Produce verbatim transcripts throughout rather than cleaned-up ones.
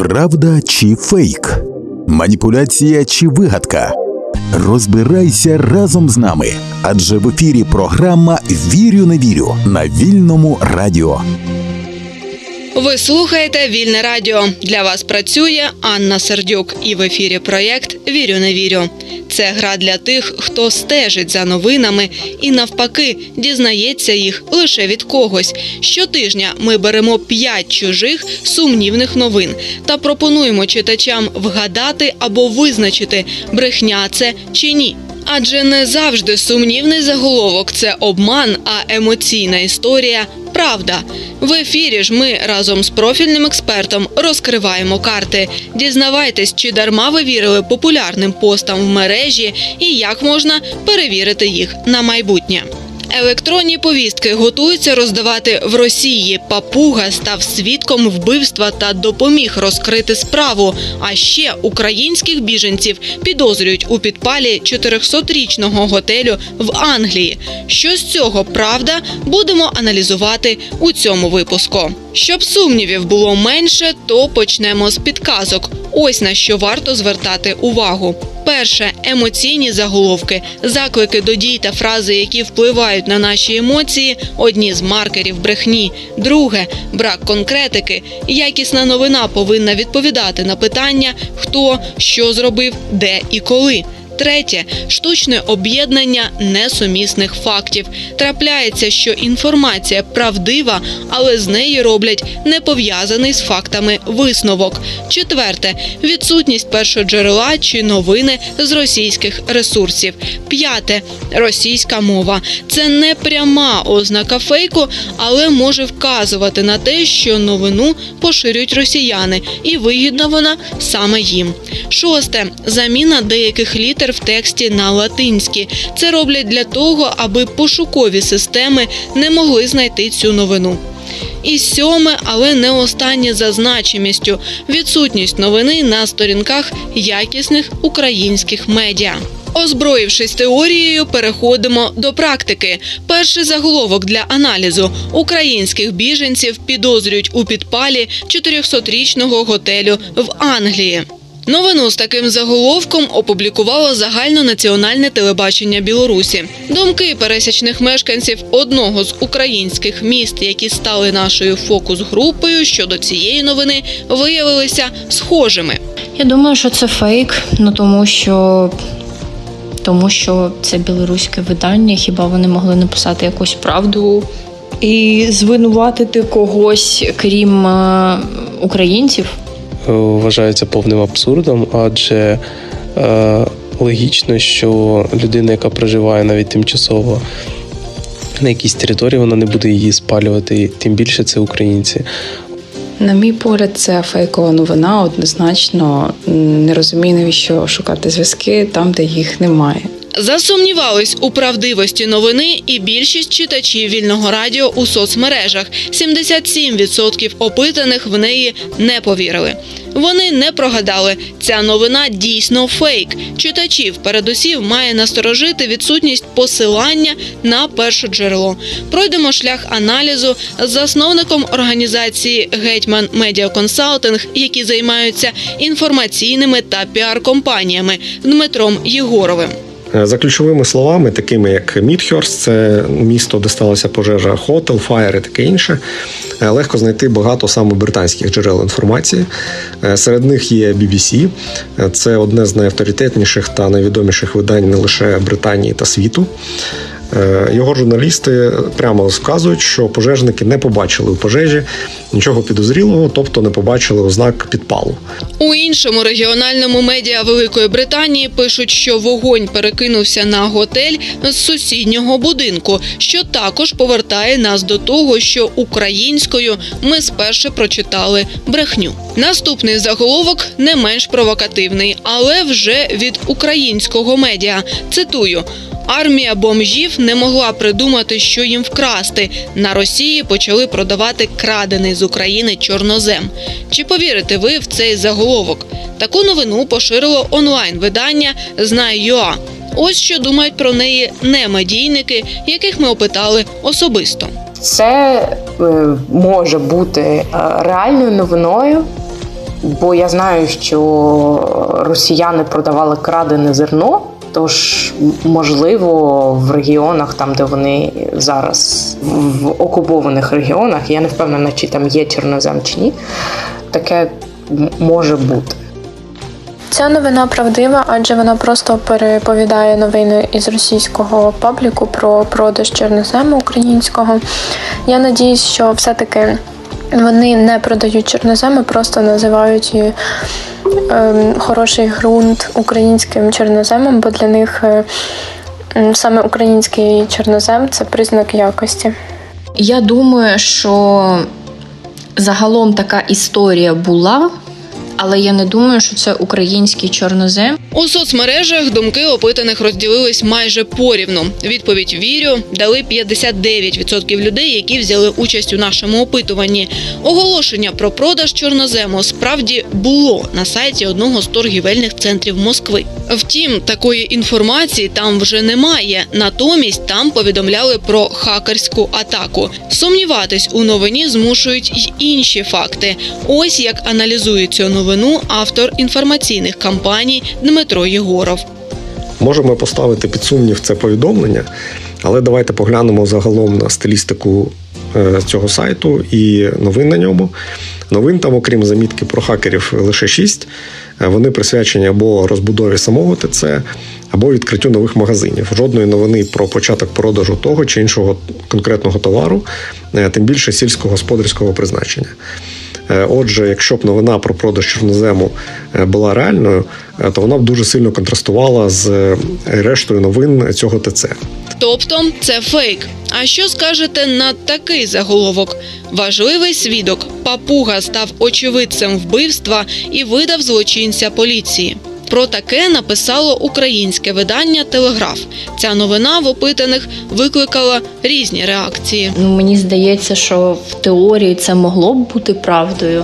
Правда чи фейк? Маніпуляція чи вигадка? Розбирайся разом з нами, адже в ефірі програма «Вірю, не вірю» на Вільному радіо. Ви слухаєте Вільне радіо. Для вас працює Анна Сердюк. І в ефірі проєкт «Вірю, не вірю». Це гра для тих, хто стежить за новинами і навпаки дізнається їх лише від когось. Щотижня ми беремо п'ять чужих сумнівних новин та пропонуємо читачам вгадати або визначити, брехня це чи ні. Адже не завжди сумнівний заголовок – це обман, а емоційна історія – правда. В ефірі ж ми разом з профільним експертом розкриваємо карти. Дізнавайтесь, чи дарма ви вірили популярним постам в мережі і як можна перевірити їх на майбутнє. Електронні повістки готуються роздавати в Росії. Папуга став свідком вбивства та допоміг розкрити справу. А ще українських біженців підозрюють у підпалі чотирьохсотрічного готелю в Англії. Що з цього правда, будемо аналізувати у цьому випуску. Щоб сумнівів було менше, то почнемо з підказок. Ось на що варто звертати увагу. Перше – емоційні заголовки. Заклики до дій та фрази, які впливають на наші емоції – одні з маркерів брехні. Друге – брак конкретики. Якісна новина повинна відповідати на питання «хто», «що зробив», «де» і «коли». Третє – штучне об'єднання несумісних фактів. Трапляється, що інформація правдива, але з неї роблять непов'язаний з фактами висновок. Четверте – відсутність першоджерела чи новини з російських ресурсів. П'яте – російська мова. Це не пряма ознака фейку, але може вказувати на те, що новину поширюють росіяни, і вигідна вона саме їм. Шосте – заміна деяких літер в тексті на латинські. Це роблять для того, аби пошукові системи не могли знайти цю новину. І сьоме, але не останнє за значимістю – відсутність новини на сторінках якісних українських медіа. Озброївшись теорією, переходимо до практики. Перший заголовок для аналізу. Українських біженців підозрюють у підпалі чотирьохсотрічного готелю в Англії. Новину з таким заголовком опублікувало загальнонаціональне телебачення Білорусі. Думки пересічних мешканців одного з українських міст, які стали нашою фокус-групою щодо цієї новини, виявилися схожими. Я думаю, що це фейк, ну тому що... тому що це білоруське видання, хіба вони могли написати якусь правду і звинуватити когось, крім е, українців? Вважається повним абсурдом, адже е, логічно, що людина, яка проживає навіть тимчасово на якійсь території, вона не буде її спалювати, тим більше це українці. На мій погляд, це фейкова новина, однозначно. Не розумію, навіщо шукати зв'язки там, де їх немає. Засумнівались у правдивості новини і більшість читачів Вільного радіо у соцмережах. сімдесят сім відсотків опитаних в неї не повірили. Вони не прогадали. Ця новина дійсно фейк. Читачів передусім має насторожити відсутність посилання на першоджерело. Пройдемо шлях аналізу з засновником організації «Гетьман Медіа Консалтинг», які займаються інформаційними та піар-компаніями, Дмитром Єгоровим. За ключовими словами, такими як Мідхерст, це місто, де сталася пожежа, Хотел, Фаєр і таке інше, легко знайти багато саме британських джерел інформації. Серед них є бі бі сі, це одне з найавторитетніших та найвідоміших видань не лише Британії та світу. Його журналісти прямо вказують, що пожежники не побачили у пожежі нічого підозрілого, тобто не побачили ознак підпалу. У іншому регіональному медіа Великої Британії пишуть, що вогонь перекинувся на готель з сусіднього будинку, що також повертає нас до того, що українською ми спершу прочитали брехню. Наступний заголовок не менш провокативний, але вже від українського медіа. Цитую: «Армія бомжів не могла придумати, що їм вкрасти. На Росії почали продавати крадений з України чорнозем». Чи повірите ви в цей заголовок? Таку новину поширило онлайн-видання «Знай.ua». Ось що думають про неї немедійники, яких ми опитали особисто. Це е, може бути реальною новиною, Бо я знаю, що росіяни продавали крадене зерно, тож, можливо, в регіонах, там, де вони зараз, в окупованих регіонах, я не впевнена, чи там є чорнозем чи ні, таке може бути. Ця новина правдива, адже вона просто переповідає новини із російського пабліку про продаж чорнозему українського. Я надіюсь, що все-таки вони не продають чорноземи, просто називають е, хороший ґрунт українським чорноземом, бо для них е, саме український чорнозем – це признак якості. Я думаю, що загалом така історія була, але я не думаю, що це український чорнозем. У соцмережах думки опитаних розділились майже порівну. Відповідь «вірю» дали п'ятдесят дев'ять відсотків людей, які взяли участь у нашому опитуванні. Оголошення про продаж чорнозему справді було на сайті одного з торгівельних центрів Москви. Втім, такої інформації там вже немає. Натомість там повідомляли про хакерську атаку. Сумніватись у новині змушують й інші факти. Ось як аналізує цю новину автор інформаційних кампаній Дмитро Єгоров. Можемо поставити під сумнів це повідомлення, але давайте поглянемо загалом на стилістику цього сайту і новин на ньому. Новин там, окрім замітки про хакерів, лише шість. Вони присвячені або розбудові самого ТЦ, або відкриттю нових магазинів. Жодної новини про початок продажу того чи іншого конкретного товару, тим більше сільськогосподарського призначення. Отже, якщо б новина про продаж чорнозему була реальною, то вона б дуже сильно контрастувала з рештою новин цього ТЦ. Тобто це фейк. А що скажете на такий заголовок? Важливий свідок Папуга став очевидцем вбивства і видав злочинця поліції. Про таке написало українське видання «Телеграф». Ця новина в опитаних викликала різні реакції. Ну, мені здається, що в теорії це могло б бути правдою,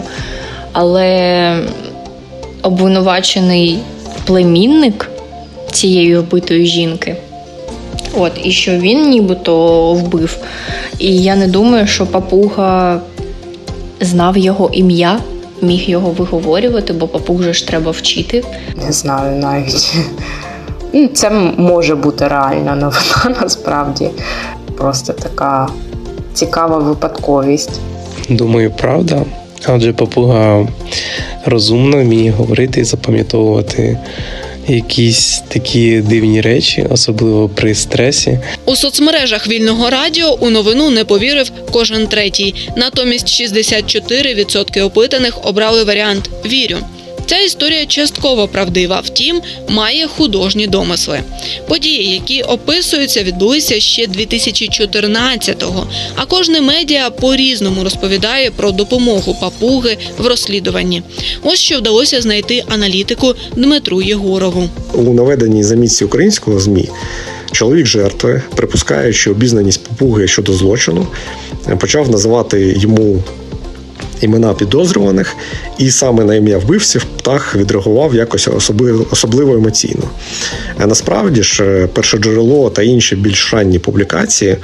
але обвинувачений племінник цієї вбитої жінки, от, і що він нібито вбив. І я не думаю, що Папуга знав його ім'я, міг його виговорювати, бо Папуг же ж треба вчити. Не знаю навіть. Це може бути реальна новина, насправді. Просто така цікава випадковість. Думаю, правда. Адже Папуга розумно вміє говорити і запам'ятовувати якісь такі дивні речі, особливо при стресі. У соцмережах Вільного радіо у новину не повірив кожен третій. Натомість шістдесят чотири відсотки опитаних обрали варіант «вірю». Ця історія частково правдива, втім, має художні домисли. Події, які описуються, відбулися ще дві тисячі чотирнадцятого, а кожне медіа по-різному розповідає про допомогу Папуги в розслідуванні. Ось що вдалося знайти аналітику Дмитру Єгорову. У наведеній замітці українського ЗМІ чоловік жертви, припускаючи обізнаність Папуги щодо злочину, почав називати йому імена підозрюваних, і саме на ім'я вбивців птах відреагував якось особливо, особливо емоційно. Насправді ж, першоджерело та інші більш ранні публікації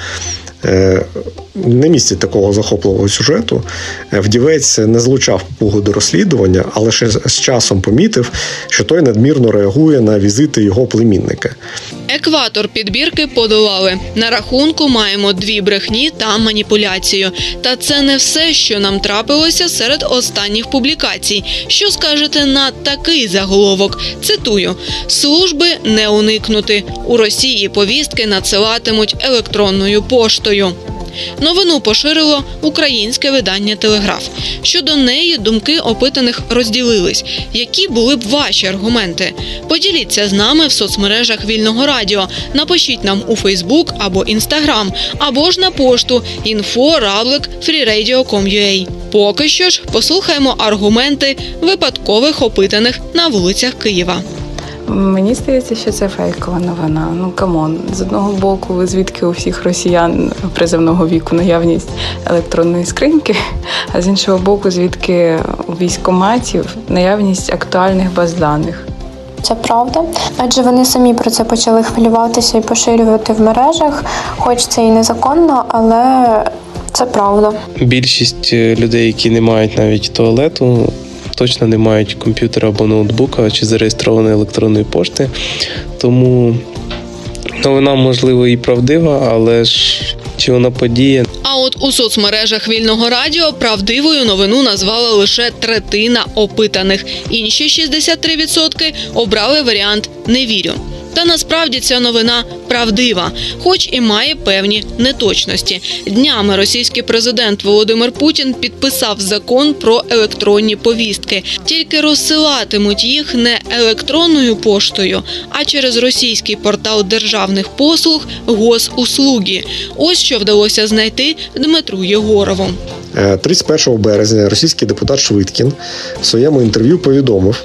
не містять такого захопливого сюжету. Вдівець не злучав Папугу до розслідування, але ще з часом помітив, що той надмірно реагує на візити його племінника. Екватор підбірки подолали. На рахунку маємо дві брехні та маніпуляцію. Та це не все, що нам трапилося серед останніх публікацій. Що скажете на такий заголовок? Цитую. «Служби не уникнути. У Росії повістки надсилатимуть електронною поштою». Новину поширило українське видання «Телеграф». Щодо неї думки опитаних розділились. Які були б ваші аргументи? Поділіться з нами в соцмережах Вільного радіо. Напишіть нам у Фейсбук або Інстаграм, або ж на пошту інфо крапка фрі радіо крапка ком крапка ю а. Поки що ж послухаємо аргументи випадкових опитаних на вулицях Києва. Мені здається, що це фейкова новина. Ну, камон. З одного боку, звідки у всіх росіян призовного віку наявність електронної скриньки, а з іншого боку, звідки у військкоматів наявність актуальних баз даних. Це правда, адже вони самі про це почали хвилюватися і поширювати в мережах, хоч це і незаконно, але це правда. Більшість людей, які не мають навіть туалету, точно не мають комп'ютера або ноутбука чи зареєстрованої електронної пошти. Тому новина, можливо, і правдива, але ж чи вона подіє? А от у соцмережах Вільного радіо правдивою новину назвала лише третина опитаних. Інші шістдесят три відсотки обрали варіант «не вірю». Та насправді ця новина правдива, хоч і має певні неточності. Днями російський президент Володимир Путін підписав закон про електронні повістки. Тільки розсилатимуть їх не електронною поштою, а через російський портал державних послуг «Госуслуги». Ось що вдалося знайти Дмитру Єгорову. тридцять першого березня російський депутат Швидкін в своєму інтерв'ю повідомив,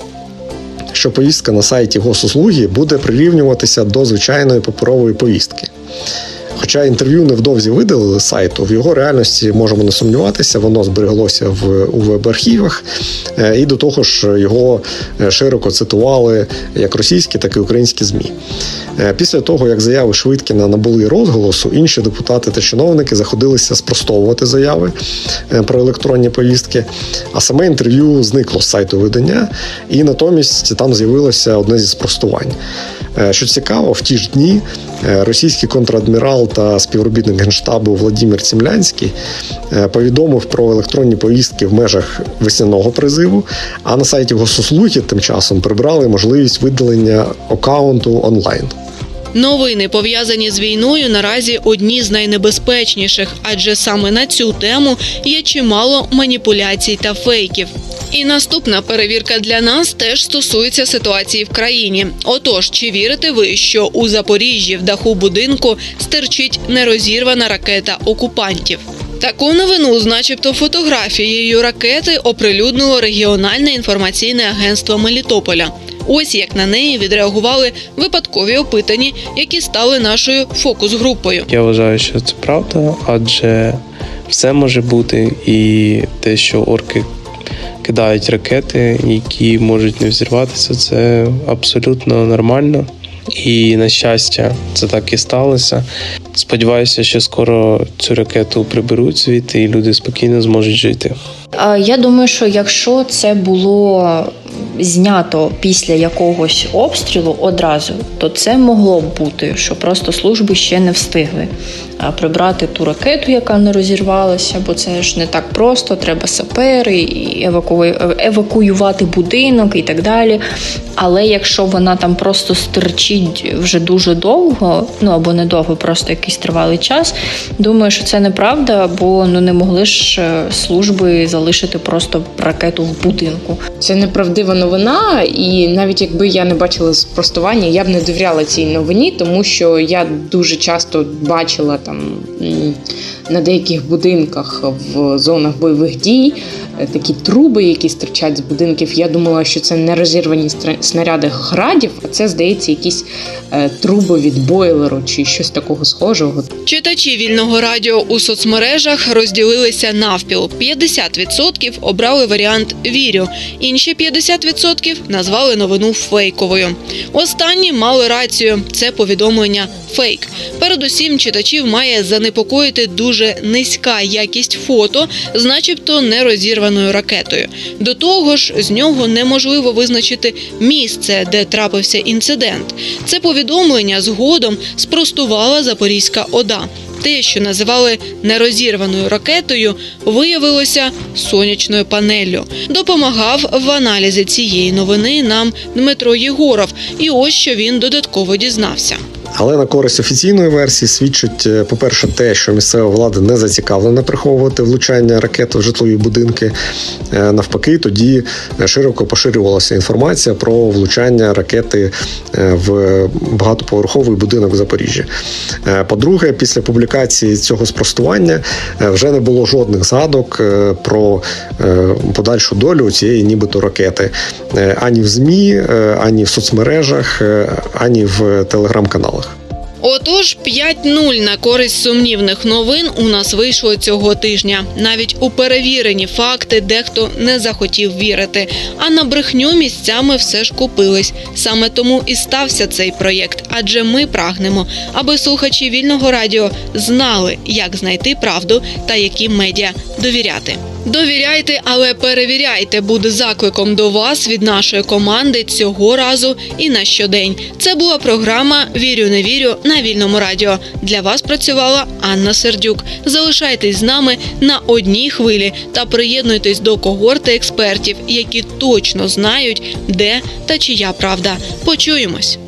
що повістка на сайті Госуслуги буде прирівнюватися до звичайної паперової повістки. Хоча інтерв'ю невдовзі видалили з сайту, в його реальності можемо не сумніватися, воно збереглося в, у веб-архівах, і до того ж його широко цитували як російські, так і українські ЗМІ. Після того, як заяви Швидкіна набули розголосу, інші депутати та чиновники заходилися спростовувати заяви про електронні повістки, а саме інтерв'ю зникло з сайту видання, і натомість там з'явилося одне зі спростувань. Що цікаво, в ті ж дні російський контрадмірал та співробітник Генштабу Владимир Цімлянський повідомив про електронні повістки в межах весняного призиву, а на сайті Госуслуги тим часом прибрали можливість видалення акаунту онлайн. Новини, пов'язані з війною, наразі одні з найнебезпечніших, адже саме на цю тему є чимало маніпуляцій та фейків. І наступна перевірка для нас теж стосується ситуації в країні. Отож, чи вірите ви, що у Запоріжжі в даху будинку стирчить нерозірвана ракета окупантів? Таку новину з начебто фотографією ракети оприлюднило регіональне інформаційне агентство Мелітополя. Ось як на неї відреагували випадкові опитані, які стали нашою фокус-групою. Я вважаю, що це правда, адже все може бути, і те, що орки кидають ракети, які можуть не взірватися, це абсолютно нормально. І, на щастя, це так і сталося. Сподіваюся, що скоро цю ракету приберуть звідти і люди спокійно зможуть жити. Я думаю, що якщо це було знято після якогось обстрілу одразу, то це могло б бути, що просто служби ще не встигли прибрати ту ракету, яка не розірвалася, бо це ж не так просто, треба сапери, і евакуювати будинок і так далі. Але якщо вона там просто стирчить вже дуже довго, ну або не довго, просто якийсь тривалий час, думаю, що це неправда, бо ну не могли ж служби залишити просто ракету в будинку. Це неправдива новина, і навіть якби я не бачила спростування, я б не довіряла цій новині, тому що я дуже часто бачила там на деяких будинках в зонах бойових дій такі труби, які стирчать з будинків. Я думала, що це не розірвані снаряди градів, а це, здається, якісь е, труби від бойлеру чи щось такого схожого. Читачі Вільного радіо у соцмережах розділилися навпіл. п'ятдесят відсотків обрали варіант «вірю», інші п'ятдесят відсотків назвали новину фейковою. Останні мали рацію – це повідомлення фейк. Передусім, читачів має занепокоїти дуже низька якість фото з начебто нерозірваною ракетою. До того ж, з нього неможливо визначити місце, де трапився інцидент. Це повідомлення згодом спростувала Запорізька ОДА. Те, що називали нерозірваною ракетою, виявилося сонячною панеллю. Допомагав в аналізі цієї новини нам Дмитро Єгоров. І ось що він додатково дізнався. Але на користь офіційної версії свідчить, по-перше, те, що місцева влада не зацікавлена приховувати влучання ракет в житлові будинки. Навпаки, тоді широко поширювалася інформація про влучання ракети в багатоповерховий будинок в Запоріжжі. По-друге, після публікації цього спростування вже не було жодних згадок про подальшу долю цієї нібито ракети. Ані в ЗМІ, ані в соцмережах, ані в телеграм-каналах. Отож, п'ять нуль на користь сумнівних новин у нас вийшло цього тижня. Навіть у перевірені факти дехто не захотів вірити, а на брехню місцями все ж купились. Саме тому і стався цей проєкт, адже ми прагнемо, аби слухачі Вільного радіо знали, як знайти правду та яким медіа довіряти. Довіряйте, але перевіряйте буде закликом до вас від нашої команди цього разу і на щодень. Це була програма «Вірю, не вірю» на Вільному радіо. Для вас працювала Анна Сердюк. Залишайтесь з нами на одній хвилі та приєднуйтесь до когорти експертів, які точно знають, де та чия правда. Почуємось!